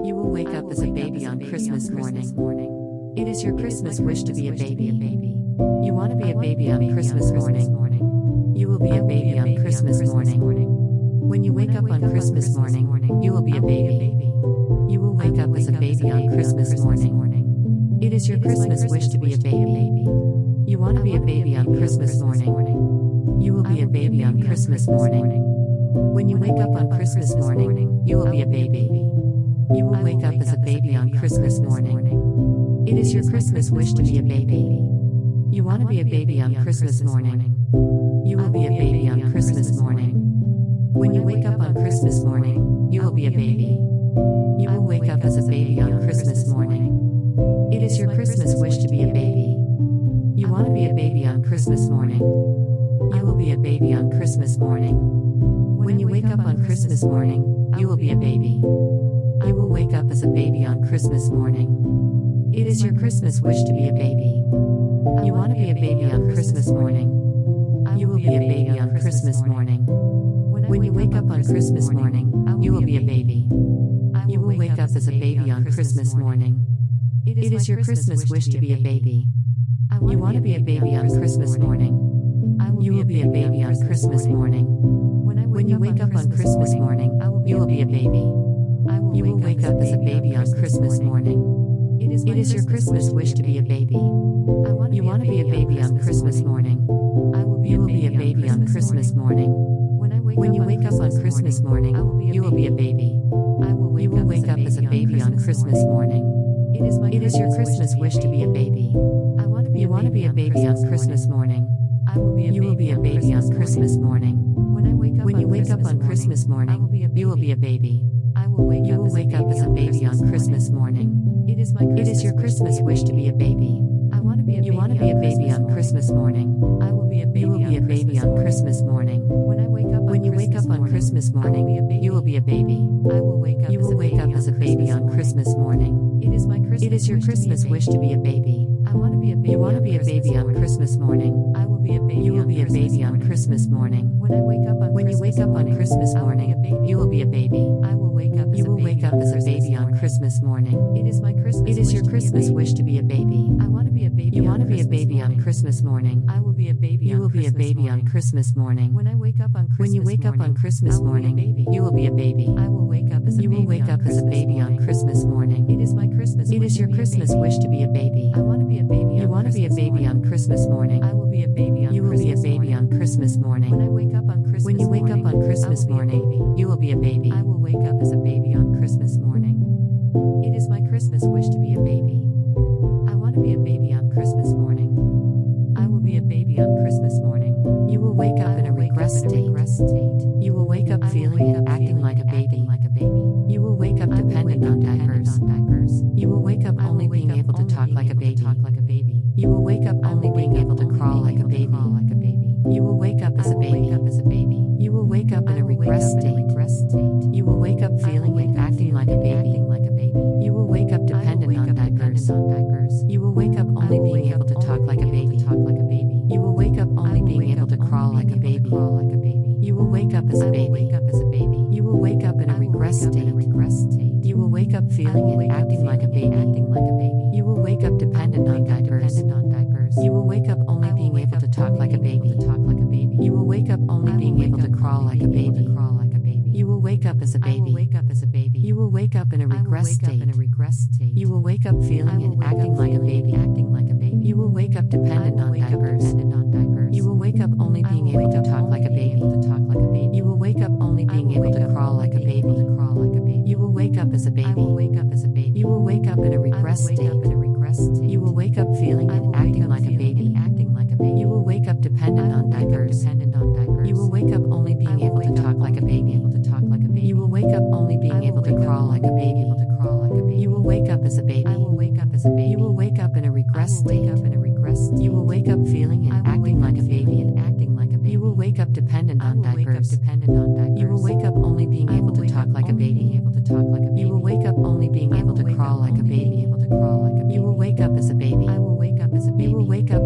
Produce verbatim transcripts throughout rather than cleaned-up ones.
You will wake up as a baby on Christmas morning. It is your Christmas wish to be a baby. You want to be a baby on Christmas morning. You will be a baby on Christmas morning. When you wake up on Christmas morning, you will be a baby. You will wake up as a baby on Christmas morning. It is your Christmas wish to be a baby. You want to be a baby on Christmas morning. You will be a baby on Christmas morning. When you wake up on Christmas morning, you will be a baby. You will wake up as a baby on Christmas morning. It is your Christmas wish to be a baby. You want to be a baby on Christmas morning. You will be a baby on Christmas morning. When you wake up on Christmas morning, you will be a baby. You will wake up as a baby on Christmas morning. It is your Christmas wish to be a baby. You want to be a baby on Christmas morning. You will be a baby on Christmas morning. When you wake up on Christmas morning, you will be a baby. You will wake up as a baby on Christmas morning. It is your Christmas wish to be a baby. You want to be a baby on Christmas morning. You will be a baby on Christmas morning. When you wake up on Christmas morning, you will be a baby. You will wake up as a baby on Christmas morning. It is your Christmas wish to be a baby. You want to be a baby on Christmas morning. You will be a baby on Christmas morning. When you wake up on Christmas morning, you will be a baby. You will wake up as a baby on Christmas morning. It is your Christmas wish to be a baby. You want to be a baby on Christmas morning. You will be a baby on Christmas morning. When you wake up on Christmas morning, you will be a baby. You will wake up as a baby on Christmas morning. It is your Christmas wish to be a baby. You want to be a baby on Christmas morning. You will be a baby on Christmas morning. When you wake up on Christmas morning, you will be a baby. You will wake up as a baby on Christmas morning. It is your Christmas wish to be a baby. You want to be a baby on Christmas morning. You will be a baby on Christmas morning. When you wake up on Christmas morning, you will be a baby. You will wake up as a baby on Christmas morning. It is your Christmas wish to be a baby. You want to be a baby on Christmas morning. You will be a baby on Christmas morning. When you wake up on Christmas morning, you will be a baby. You will wake up as a baby on Christmas morning. It is your Christmas wish to be a baby. You want to be a baby on Christmas morning. You will be a baby on Christmas morning. When you wake up on Christmas morning, you will be a baby. You will wake up as a baby on Christmas morning. It is your Christmas wish to be a baby. You want to be a baby on Christmas morning. You will be a baby on Christmas morning. When you wake up on Christmas morning, you will be a baby. I will wake up as a baby on Christmas morning. It is my Christmas wish to be a baby. I want to be a baby on Christmas morning. I will be a baby on Christmas morning. You will wake up in a regress state. You will wake up feeling and acting like a baby. You will wake up dependent on diapers. You will wake up only being able to talk like a baby. You will wake up only being able to crawl like a baby. You will wake up as a baby. You will wake up in a regress state. You will wake up feeling and acting like a baby. You will wake up dependent on diapers. You will wake up only being able to talk like a baby. You will wake up only being able to crawl like a baby. You will wake up as a baby. You will wake up in a regress state. You will wake up feeling and acting like a baby. You will wake up dependent on diapers. You will wake up only being able to talk like a baby. You will wake up only being able to crawl like a baby. You will wake up as a baby. You will wake up in a regress state. You will wake up feeling and acting like a baby. You will wake up dependent on diapers. You will wake up only being able to talk like a baby. You will wake up only being able to crawl like a baby. You will wake up as a baby. You will wake up in a regress state. You will wake up feeling and acting like a baby. You will wake up dependent on diapers. You will wake up only being able to talk like a baby. You will wake up only being able to crawl like a baby. You will wake up as a baby. You will wake up in a regress state. You will wake up feeling and acting like a baby. You will wake up dependent on diapers. You will wake up only being able to talk like a baby. You will wake up only being able to crawl like a baby. You will wake up as a baby. You will wake up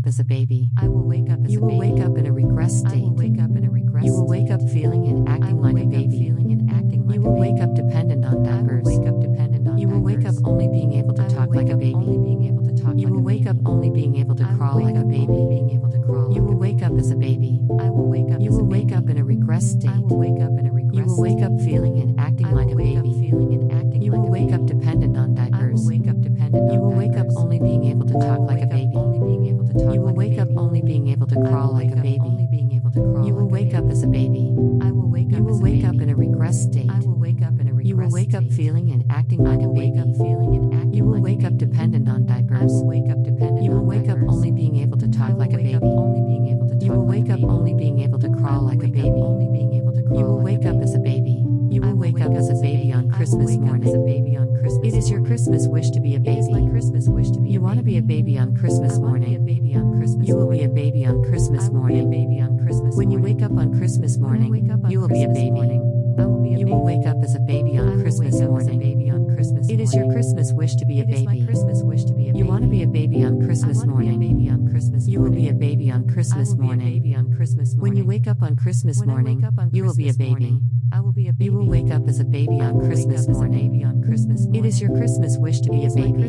as a baby. I will wake up as you a baby. You will wake up in a regress state. I will wake up in a regress You will wake up feeling and acting like a baby. Feeling and acting like you will wake up dependent on diapers. I will wake up dependent on You will wake up only being able to talk like a baby. Only being able to talk you will wake up only being able to crawl like a baby. Being able to crawl. You will wake up as a baby. I will wake up. You will wake up in a regress state. I will wake up in a regress. You will wake up feeling and acting like a baby. Feeling and acting. You will wake up dependent on diapers. I will wake up dependent. You will wake up only being able to talk like a baby. Only being able to talk. You will wake up only being able to crawl like a baby. Only being able to crawl. You will wake up as a baby. I will wake up. You will wake up in a regress state. I will wake up in a regress. You will wake up feeling and acting like a baby. Feeling and acting. You will wake up dependent on diapers. I will wake up dependent. You will wake up only being able to talk like a baby. Only being able to talk. You will wake up only being able to crawl like a baby. Only being able to crawl. You will wake up as a baby. You will wake up as a baby on Christmas morning. It is your Christmas wish to be a baby. It is my Christmas wish to be. You want to be a baby on Christmas morning. You will be a baby on Christmas morning. When you wake up on Christmas morning, you will be a baby. You will wake up as a baby on Christmas morning. It is your Christmas wish to be a baby. You want to be a baby on Christmas morning. You will be a baby on Christmas morning. When you wake up on Christmas morning, you will be a baby. I will be a baby. You will wake up as a baby on Christmas morning. It is your Christmas wish to be a baby.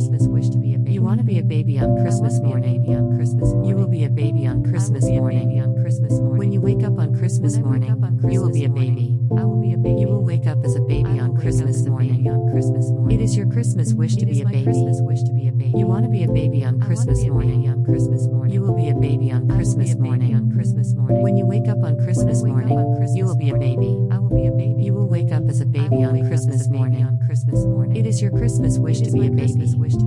You want to be a baby on Christmas morning. You will be a baby on Christmas morning. When you wake up on Christmas morning, you will be a baby. I will be a baby. You will wake up as a baby on Christmas morning. It is your Christmas wish to be a baby. You want to be a baby on Christmas morning. You will be a baby on Christmas morning. When you wake up on Christmas morning, you will be a baby. I will be a baby. You will wake up as a baby on Christmas morning. It is your Christmas wish to be a baby.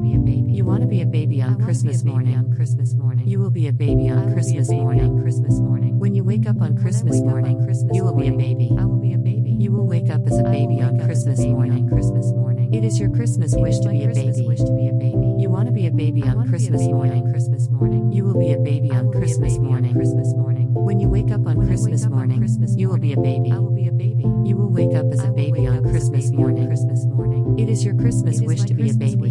You want to be a baby on Christmas morning. You will be a baby on Christmas morning. When you wake up on Christmas morning, you will be a baby. I will be a baby. You will wake up as a baby on Christmas morning. It is your Christmas wish to be a baby. You want to be a baby on Christmas morning. You will be a baby on Christmas morning. When you wake up on Christmas morning, you will be a baby. You will wake up as a baby on Christmas morning. It is your Christmas wish to be a baby.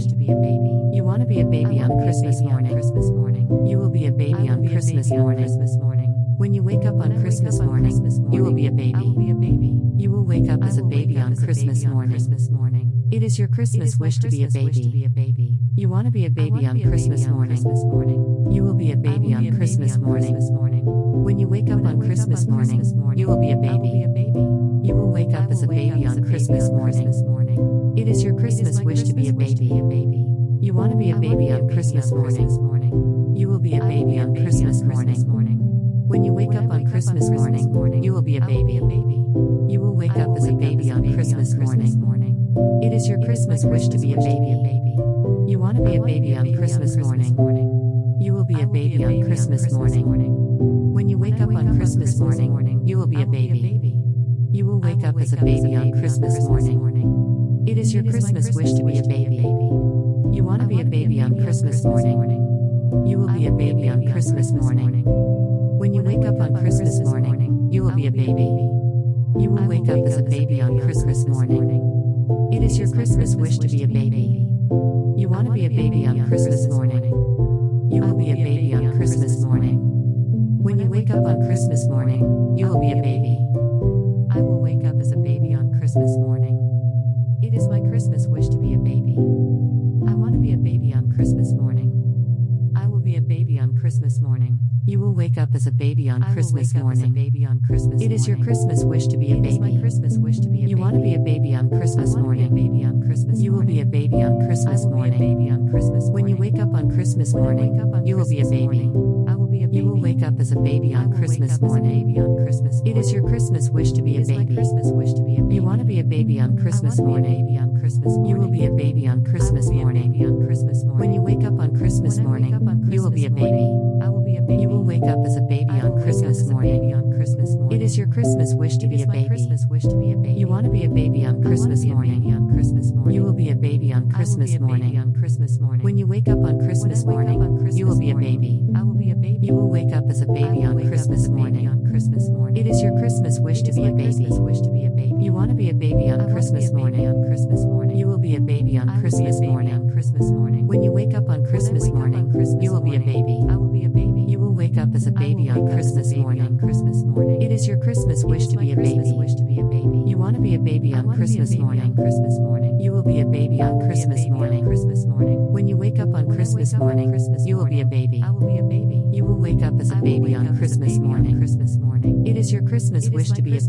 You want to be a baby on Christmas morning. You will be a baby on Christmas morning. When you wake up on Christmas morning, you will be a baby. You will wake up as a baby on Christmas morning. It is your Christmas wish to be a baby. You want to be a baby on Christmas morning. You will be a baby on Christmas morning. When you wake up on Christmas morning, you will be a baby. You will wake up as a baby on Christmas morning. It is your Christmas wish to be a baby. You want to be a baby on Christmas morning. You will be a baby on Christmas morning. When you wake up on Christmas morning, you will be a baby. You will wake up as a baby on Christmas morning. It is your Christmas wish to be a baby. You want to be a baby on Christmas morning. You will be a baby on Christmas morning. When you wake up on Christmas morning, you will be a baby. You will wake up as a baby on Christmas morning. It is your Christmas wish to be a baby. You want to be a baby on Christmas morning. You will be a baby on Christmas morning. When you wake up on Christmas morning, you will be a baby. You will wake up as a baby on Christmas morning. It is your Christmas wish to be a baby. You want to be a baby on Christmas morning. You will be a baby on Christmas morning. When you wake up on Christmas morning, you will be a baby. I will wake up as a baby on Christmas morning. It is my Christmas wish to be a baby. I want to be a baby on Christmas morning. I will be a baby on Christmas morning. You will wake up as a baby on Christmas morning. It is your Christmas wish to be a baby. You want to be a baby on Christmas morning. You will be a baby on Christmas morning. When you wake up on Christmas morning, you will be a baby. You will wake up as a baby on Christmas morning. It is your Christmas wish to be a baby. You want to be a baby on Christmas morning. You will be a baby on Christmas morning. When you wake up on Christmas morning, you will be a baby. You will wake up as a baby on Christmas morning. It is your Christmas wish to be a baby. You want to be a baby on Christmas morning. You will be a baby on Christmas morning. When you wake up on Christmas morning, you will be a baby. You will wake up as a baby on Christmas morning. It is your Christmas wish to be a baby. You want to be a baby on Christmas morning. You will be a baby on Christmas morning. When you wake up on Christmas morning, you will be a baby. You is your Christmas wish to be a baby. You want to be a baby on Christmas morning. Christmas morning. You will be a baby on Christmas morning. Christmas morning. When you wake up on Christmas morning, you will be a baby. I will be a baby. You will wake up as a baby on Christmas morning. Christmas morning. It is your Christmas wish to be a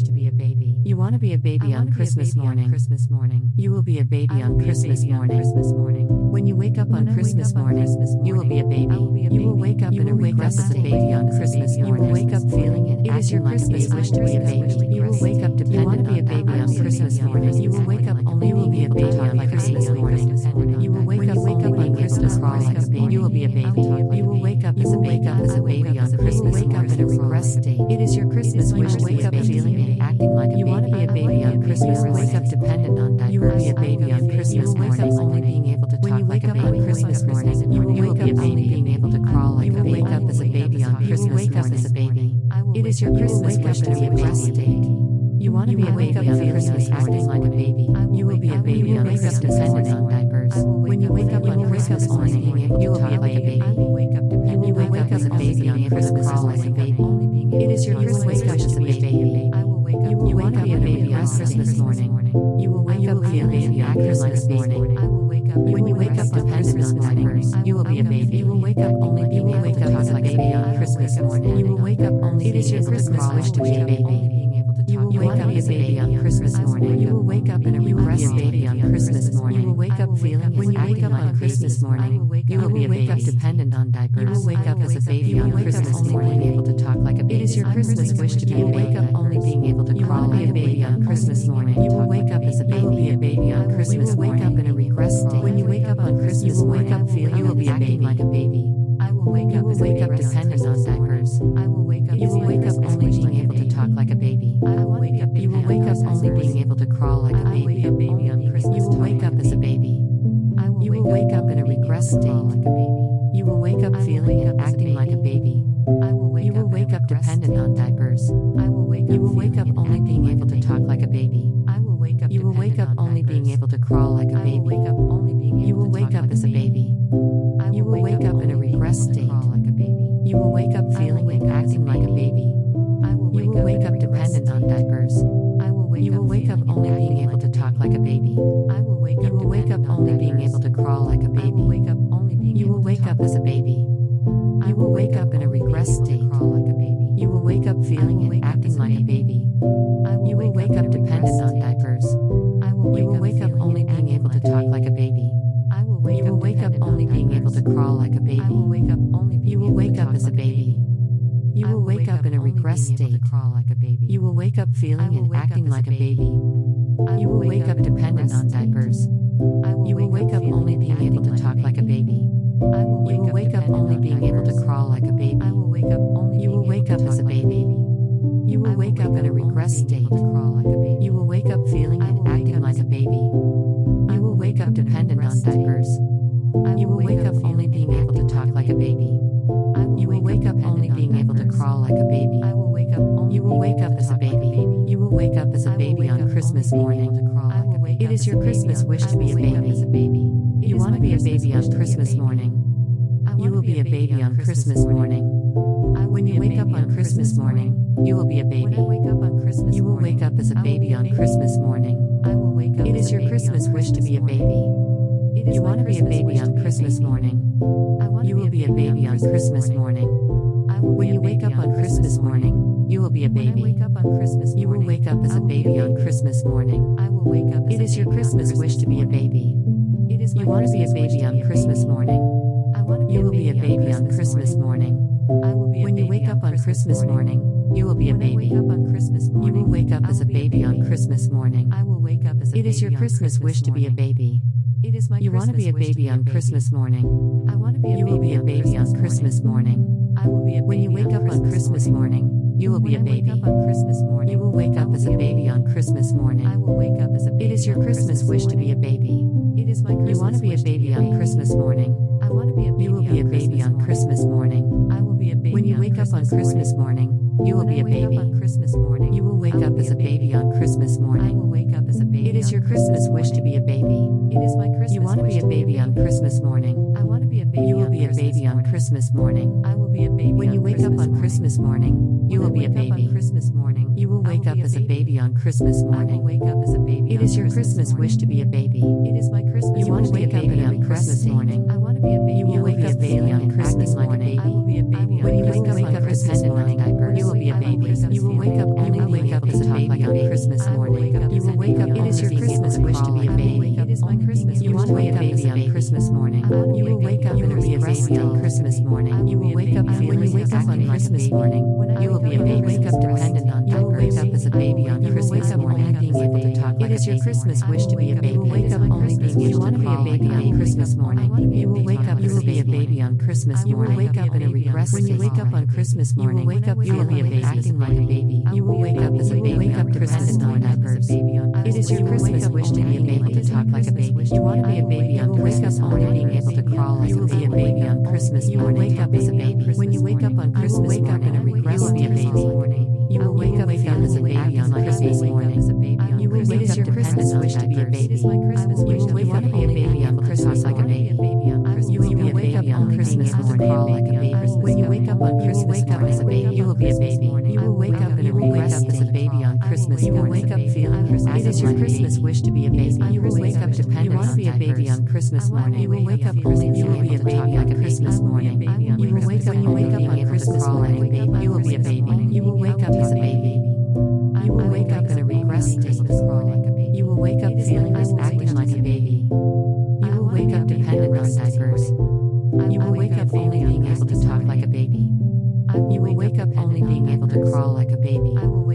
baby. You want to be a baby on Christmas morning. Christmas morning. You will be a baby on Christmas morning. Christmas morning. When you wake up on Christmas morning, you will be a baby. You will wake up in a wake up as a baby on Christmas morning. You will wake up feeling and it is your Christmas wish to be a baby. You will wake up dependent on a baby on Christmas morning. You will wake up only you will be a baby on Christmas morning. You will wake up wake up on Christmas morning. You will be a baby. You will wake up as a wake up as a baby on Christmas morning. Wake up in a regress state. It is your Christmas wish to be a baby. Feeling and acting like a baby. You want to be a baby on Christmas morning. Wake up dependent on diapers. You will be a baby on Christmas morning. Only being able to talk like a baby on Christmas morning. You will wake up only being able to crawl like a baby. Wake up as a baby on Christmas morning. Wake up as a baby. It is your Christmas wish to be a baby. You want to be a baby on Christmas acting like a baby. You will be a baby on Christmas dependent on diapers. When you wake up on Christmas morning, you will be a baby. You will wake up as a baby on Christmas crawl like a baby. It is your Christmas wish to be a baby. You want to be a baby on Christmas morning. You will wake up being a baby on Christmas morning. When you wake up dependent on diapers, you will be a baby. You will wake up only being able to talk like a baby on Christmas morning. You will wake up only it is your Christmas wish to be a baby. You will wake up as a baby on Christmas morning. You will wake up in a regress baby on Christmas morning. You will wake up feeling when you wake up on Christmas morning. You will be a wake up dependent on diapers. You will wake up as a baby on Christmas morning, able to talk like a baby. It is your Christmas wish to be a wake up only being able to crawl like a baby on Christmas morning. You will wake up as a baby. You will be a baby on Christmas morning. Wake up in a regress state. When you wake up on Christmas morning, you will wake up feeling you will be a baby like a baby. I will wake up as a wake up dependent on diapers. I will wake up. You will wake up only being able to talk like a baby. I will wake up. You will wake up only being able to crawl like a baby. A baby on Christmas. You will wake up as a baby. I will. You will wake up in a regress state like a baby. You will wake up feeling and acting like a baby. I will wake. You will wake up dependent on diapers. I will wake up. You will wake up only being able to talk like a baby. I will wake up. You will wake up only being able to crawl like a baby. Wake up only being able. You will wake up as a baby. You will wake up in a regress state like a baby. You will wake up feeling and acting like a baby. I will. You will wake up dependent on diapers. I will wake. You will wake up only being able to talk like a baby. I will wake up. You will wake up only being able to crawl like a baby. Wake up only being. You will wake up as a baby. You will wake up in a regress state. Like a baby. You will wake up feeling and acting like a baby. You will wake up dependent on diapers. I will. You will wake up only being able to talk like a baby. I will wake. You will wake up only being able to crawl like a baby. I will wake up only. You will wake up as a baby. You will wake up in a regress state. You will wake up feeling and acting like a baby. You will wake up dependent on diapers. You will wake up only being able to talk like a baby. You will wake up only being able to crawl like a baby. I will wake up only. You will wake up as a baby. You will wake up in a regress state. You will wake up feeling and acting like a baby. You will wake up dependent on diapers. You will wake up only being able to talk like a baby. You will wake up only being able to crawl like a baby. I will wake up only. You will wake up as a baby. You will wake up as a baby on Christmas morning. It is your Christmas wish to be a baby. You want to be a baby on Christmas morning. You will be a baby on Christmas morning. When you wake up on Christmas morning, you will be a baby. You will wake up as a baby on Christmas morning. It is your Christmas wish to be a baby. You want to be a baby on Christmas morning. You will be a baby on Christmas morning. When you wake up on Christmas morning, you will be a baby. You will wake up as a baby on Christmas morning. It is your Christmas wish to be a baby. You want to be a baby on Christmas morning. You will be a baby on Christmas morning. When you wake up on Christmas morning, you will be a baby. You will wake up as a baby on Christmas morning. It is your Christmas wish to be a baby. You want to be a baby on Christmas morning. You will be a baby on Christmas morning. When you wake up on Christmas morning, you will be a baby. You will wake up as a baby on Christmas morning. It is your Christmas wish to be a baby. You want to be a baby on Christmas morning. You will be a baby on Christmas morning. When you wake up on Christmas morning, you will be a baby. You will wake up as a baby on Christmas morning. It is your Christmas wish to be a baby. You want to be a baby on Christmas morning. You will be a baby on Christmas morning. When you wake up on Christmas morning, you will be a baby. Christmas morning. You will wake up as a baby on Christmas morning. Wake up as a baby. It is your Christmas wish to be a baby. It is my Christmas. You want to wake up on Christmas morning. I want to be a baby. You will wake up baby on Christmas morning. I will be a baby. When you wake up on Christmas morning, you will be a baby. You will wake up only wake up as a baby on Christmas morning. You will wake up. It is your Christmas wish to be a baby. It is my Christmas. You want to be a baby on Christmas morning. You will wake up and be a baby on Christmas morning. You will wake up feeling you wake up on Christmas morning. You will be a baby. Wake up dependent on diapers. You will wake up as a baby on Christmas morning, being able to talk like a baby. It is your Christmas wish to be a baby. You will wake up only being able to be a baby on Christmas morning. You will wake up. You will be a baby on Christmas morning. You will wake up in a regress. When you wake up on Christmas morning, you will wake up. You will be a baby, acting like a baby. You will wake up as a baby. Wake up Christmas on diapers. It is your Christmas wish to be a baby, to talk like a baby. You want to be a baby on Christmas morning, being able to crawl like a baby. You will be a baby on Christmas morning. Wake up as a baby. When you wake up on Christmas morning, wake up in a regress. You will be a baby. You will wake up as a baby on Christmas morning. You will wake up. Your Christmas wish to be a baby. You will wake up be a baby on Christmas like a baby. You will be a baby on Christmas morning. Crawl like a baby. When you wake up on Christmas, wake up as a baby. You will be a baby. You will wake up and wake up as a baby on Christmas. You will wake up feeling. It is your Christmas wish to be a baby. You will wake up dependent. You want to be a baby on Christmas morning. You will wake up. You will be a baby like a Christmas morning. You will wake up. You wake up on Christmas morning. You will be a baby. You will wake up as a baby. You will wake up in a regress state. You will wake up feeling as acting like a baby. You will wake up dependent on diapers. You will wake up only being able to talk like a baby. You will wake up only being able to crawl like a baby.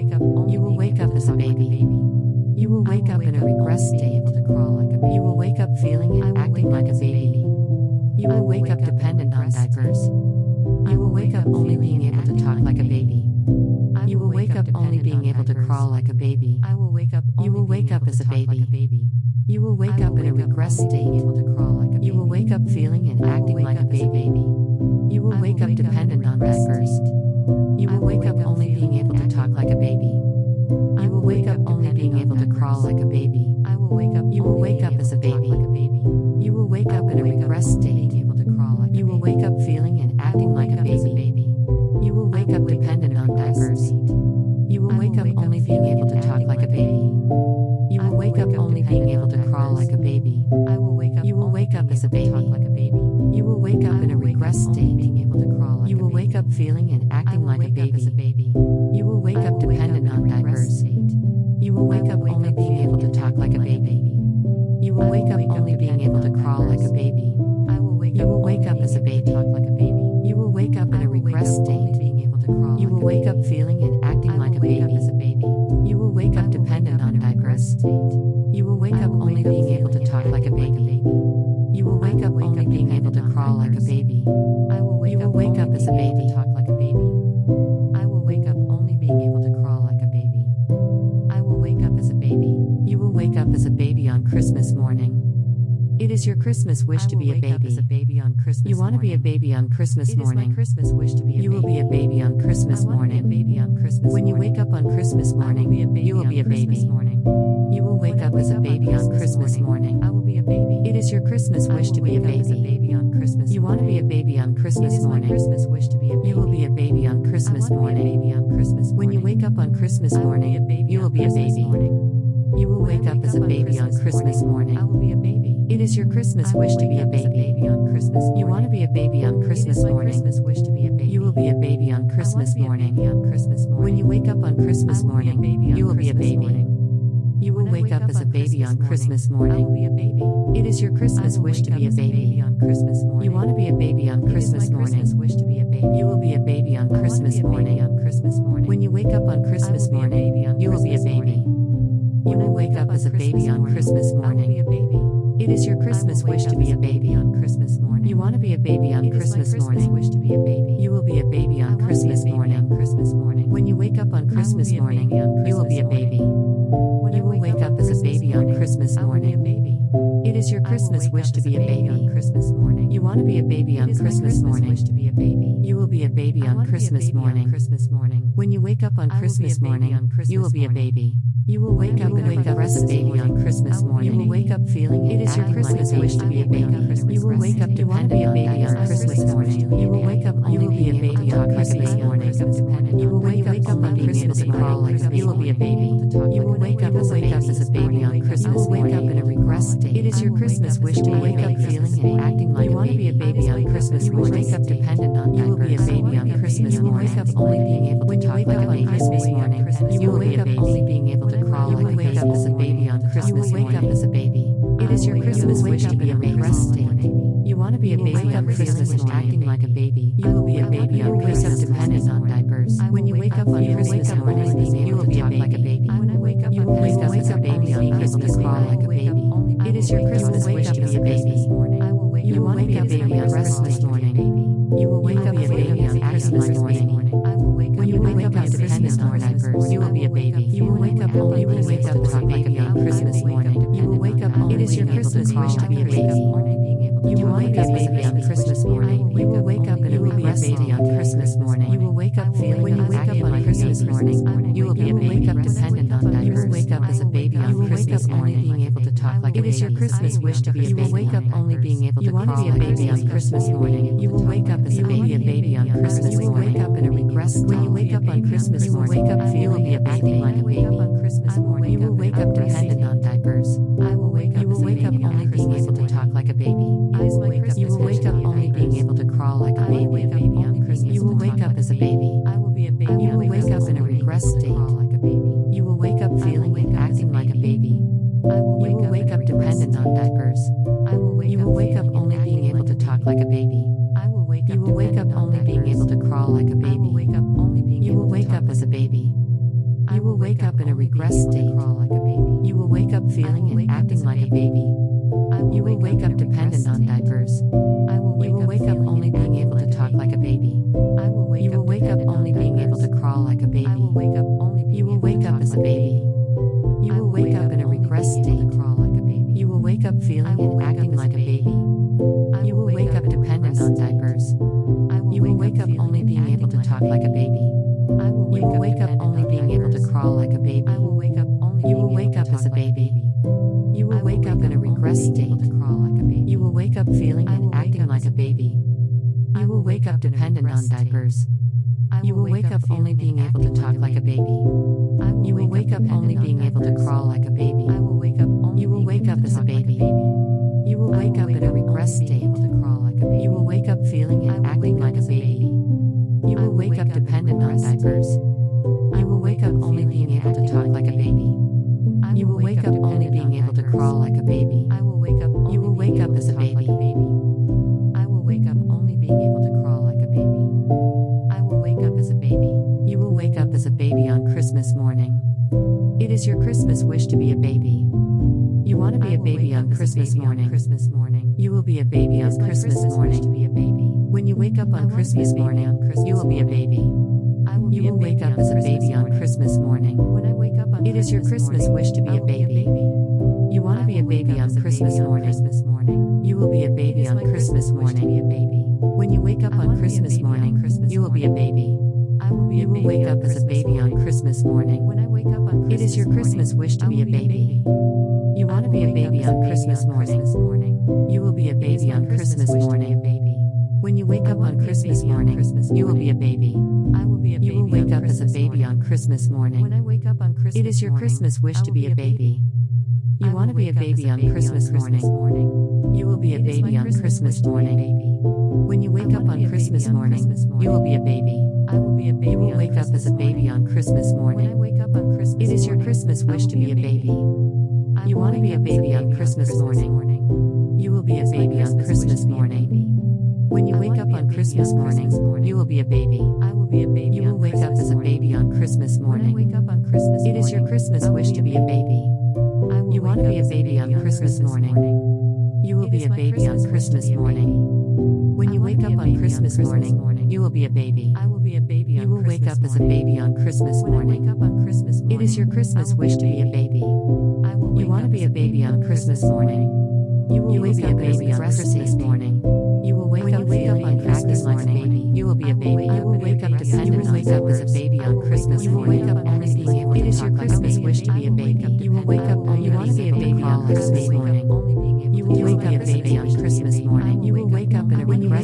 You will wake up as a baby. You will wake up in a regress state. You will wake up feeling and acting like a baby. You will wake up dependent on diapers. You will wake up only being able to talk like a baby. You will wake up only being able to crawl like a baby. You will wake up as a baby. You will wake up in a regress state. You will wake up feeling and acting like a baby. You will wake up dependent on diapers. You will wake up only being able to talk like a baby. You will wake up only being able to crawl like a baby. You will wake up as a baby. You will wake up in a regress state. You will wake up feeling and acting like a baby. You will wake up dependent on diapers. You will wake up only being able to talk like a baby. You will wake up only being able to crawl like a baby. You will wake up as a baby. You will wake up in a regress state. You will wake up feeling and acting like a baby. You will wake up dependent on diapers. You will wake up only being able to talk like a baby. You will wake up only being able to crawl like a baby. You will wake up as a baby. You will wake up in a regress state. You will wake up feeling and acting like a baby. You will wake up dependent on diapers. You will wake up only being able to talk like a baby. You will wake up only being able to crawl like a baby. You will wake up as a baby. I will wake up only being able to crawl like a baby. I will wake up as a baby. You will wake up as a baby on Christmas morning. It is your Christmas wish to be a baby. You want to be a baby on Christmas morning. You will be a baby on Christmas morning. When you wake up on Christmas morning, you will be a baby. You will wake up as a baby on Christmas morning. It is your Christmas wish to be a baby. You want to be a baby on Christmas morning. You will be a baby on Christmas morning. When you wake up on Christmas morning, you will be a baby. You will wake up as a baby on Christmas morning. It is your Christmas wish to be a baby. You want to be a baby on Christmas morning. You will be a baby on Christmas morning. When you wake up on Christmas morning, you will be a baby. You will wake up as a baby on Christmas morning. It is your Christmas wish to be a baby. You want to be a baby on Christmas morning. You will be a baby on Christmas morning. When you wake up on Christmas morning, you will be a baby. You will wake up as a baby on Christmas morning. It is your Christmas wish to be a baby. You want to be a baby on Christmas morning. You will be a baby on Christmas morning. When you wake up on Christmas morning, you will be a baby. You will wake up as a baby on Christmas morning. It is your Christmas wish to be a baby. You want to be a baby on Christmas morning. You will be a baby on Christmas morning. When you wake up on Christmas morning, you will be a baby. You will wake up and wake up as a baby on Christmas morning. Christmas morning. You will wake up feeling it is your Christmas wish to be a baby. You will wake up dependent on baby on Christmas morning. You will wake up only be a baby on Christmas morning. You will wake up only being able to crawl like a baby. You will be a baby. You will wake up as wake up as a baby on Christmas morning. You will wake up in a regress state. It is your Christmas wish to wake up feeling and acting like a baby. You want to be a baby on Christmas morning. You wake up dependent on diapers. You will be a baby on Christmas morning. You will wake up only being able to talk like a baby on Christmas morning. You will wake up only being able to crawl like a baby as a baby on Christmas morning. You will wake up as a baby. It is your Christmas wish to be a baby. You want to be a baby on Christmas morning, acting like a baby. You will be a baby on Christmas dependent on diapers. When you wake up on Christmas morning, you will be talk like a baby. When I wake up, you will wake up as a baby on Christmas, crawl like a baby. It is your Christmas wish to be a baby. You want to be a baby on Christmas morning. You will wake up a baby on Christmas morning. When you wake up on Christmas morning, you will be a baby. You will wake up only when you wake up as a baby on Christmas morning. You will wake up only. It is your Christmas wish to be a baby. You will wake up baby on Christmas morning. You will wake up and you will be a baby on Christmas morning. You will wake up feeling when you wake up on Christmas morning. You will be a wake up dependent on diapers. You will wake up as a baby on Christmas morning, being able to talk like a baby. It is your Christmas wish to be a baby. You will wake up only being able to crawl like a baby on Christmas morning. You will wake up as a baby, a baby on Christmas morning. You will wake up in a regress state. When you wake up on Christmas morning, you will wake up feeling be a baby like a baby. You will wake up dependent on diapers. I will wake up. You will wake up only being able to talk like a baby. You will wake up only being able to crawl like a baby. You will wake up as a baby. I will be a baby. You will wake up in a regress state. You will wake up feeling and acting like a baby. You will wake up dependent on diapers. You will wake up only being able to talk like a baby. You will wake up only being able to crawl like a baby. You will wake up as a baby. You will wake up in a regress state. You will wake up feeling and acting like a baby. You will wake up dependent on diapers. You will wake up only being able to talk like a baby. You will wake up only being able to crawl like a baby. You will wake up as a baby. You will wake up in a regress state. You will wake up feeling and acting like a baby. You will wake up dependent on diapers. You will wake up only being able to talk like a baby. You will wake up only being able to crawl like a baby. You will wake up as a baby. You will wake up in a regress state. You will wake up feeling and acting like a baby. You will wake up dependent on diapers. You will wake up only being able to talk like a baby. You will wake up only being able to crawl like a baby. You will wake up as a baby. You will wake up in a regress state. You will wake up feeling and acting like a baby. You will wake up dependent on diapers. You will wake up only being able to talk like a baby. You will wake up only being able to crawl like a baby. You will wake up as a baby. I will wake up only being able to crawl like a baby. I will wake up as a baby. You will wake up as a baby on Christmas morning. It is your Christmas wish to be a baby. You want to be a baby on Christmas morning. Christmas morning. You will be a baby on Christmas morning. When you wake up on Christmas morning, you will be a baby. You will wake up as a baby on Christmas morning. When I wake up on It is your Christmas wish to be a baby. You want to be a baby on Christmas morning. You will be a baby on Christmas morning. When you wake up on Christmas morning, you will be a baby. You will wake up as a baby on Christmas morning. When I wake up on It is your Christmas wish to be a baby. You want to be a baby on Christmas morning. You will be a baby on Christmas morning. When you wake up on Christmas morning, you will be a baby. You will wake up as a baby on Christmas morning. When I wake up on Christmas It is your Christmas wish to be a baby. You want to be a baby on Christmas morning. You will be a baby on Christmas morning. When you wake up on Christmas morning, you will be a baby. You will wake up as a baby on Christmas morning. It is your Christmas wish to be a baby. You want to be a baby on Christmas morning. You will be a baby on Christmas morning. When you wake up on Christmas morning, you will be a baby. You will wake up as a baby on Christmas morning. It is your Christmas wish to be a baby. You want to be a baby on Christmas morning. You will be a baby on Christmas morning. When you wake up on Christmas morning, you will be a baby. You will wake up as a baby on Christmas morning. It is your Christmas wish to be a baby. You want to be a baby on Christmas morning. You will be a baby on Christmas morning. You will wake up feeling on Christmas morning. You will be a baby. You will wake up dependent on wake up as a baby on Christmas morning. You will wake up only being able to It is your Christmas wish to be a baby. You will wake up only you want to be a baby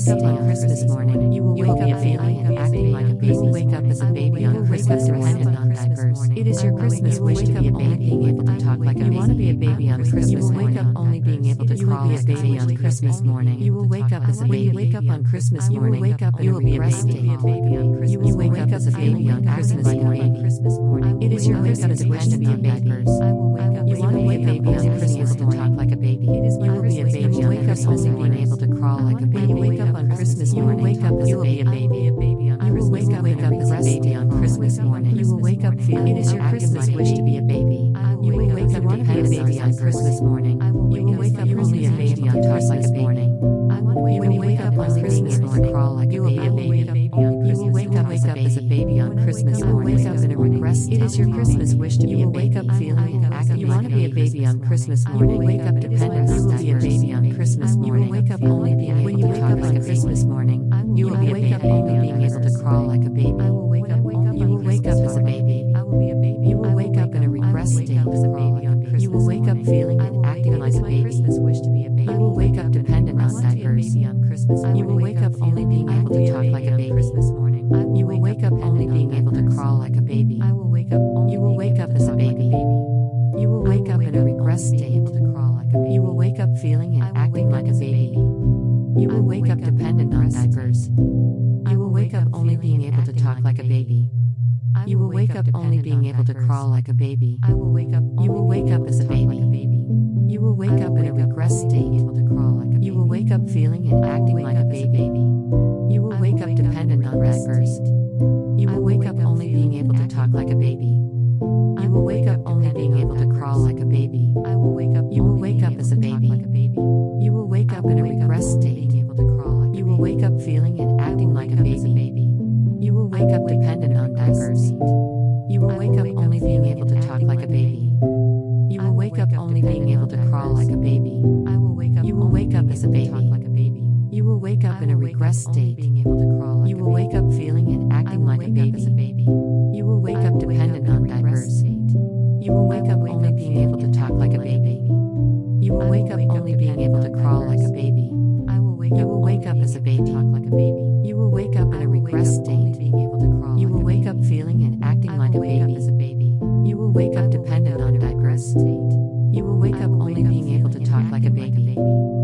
up on Christmas morning, you will wake up feeling and acting like a baby. You will wake up as a baby on Christmas, dependent on diapers. It is your Christmas wish to be a baby, being able to talk like a baby. You want to be a baby on Christmas morning. You will wake up only being able to crawl as a baby on Christmas morning. You will wake up as a baby. Wake up on Christmas morning. You will wake up. You will be a baby on Christmas. You will wake up as a baby on Christmas morning. It is your Christmas wish to be a baby. I will wake up. You want to be a baby on Christmas morning. Talk like a baby. It is my Christmas. You will wake up only being able to crawl like a baby. You wake up on Christmas morning. Wake up as a baby. You will wake up. Wake up as a baby on Christmas morning. You will wake up feeling. It is your Christmas wish to be a baby. You will wake up. Want to be a baby on Christmas morning. You will wake up. You will be a baby on Christmas morning. You will wake up on Christmas morning. Crawl like a baby. You will wake up. Wake up as a baby on Christmas morning. Wake up in a regress. It is your Christmas wish to be a baby. Wake up feeling and acting. You want to be a baby on Christmas morning. Wake up dependent. You will be a baby on Christmas morning. Wake up only being able to talk like a Christmas morning. You will wake up only being able to crawl like a baby. I will wake up. You will wake up as a baby. I will be a baby. You will wake up in a regress state as a baby on Christmas. You will wake up feeling and acting like a baby. Christmas wish to be a baby. I will wake up dependent on diapers. You will wake up only being able to talk like a baby. Christmas morning. You will wake up only being able to crawl like a baby. I will wake up. You will wake up as a baby. You will wake up in a regress state able to crawl like a baby. You will wake up feeling and acting like a baby. You will wake up dependent on diapers. You will wake up only being able to talk like a baby. You will wake up only being able to crawl like a baby. I will wake up. You will wake up as a baby. You will wake up in a regress state able to crawl like a baby. You will wake up feeling and acting like a baby. You will wake up dependent on diapers. You will wake up only being able to talk like a baby. You will wake up only being able to crawl like a baby. I will wake up. You will wake up as a baby. You will wake up in a regress state able to crawl like a baby. You will wake up feeling and acting like a baby. You will wake up dependent on diapers. You will wake up only being able to talk like a baby. You will wake up only being able to crawl like a baby. I will wake up. You will wake up as a baby. You will wake up in a regress state. You will wake up feeling and acting like a baby. You will wake up dependent on diapers. You will wake up only being able to talk like a baby. You will wake up only being able to crawl like a baby. I will wake. You will wake up as a baby. Talk like a baby. You will wake up in a regress state. You will wake up feeling and acting like a baby. You will wake up dependent on diapers. You will wake up only being able to talk like a baby.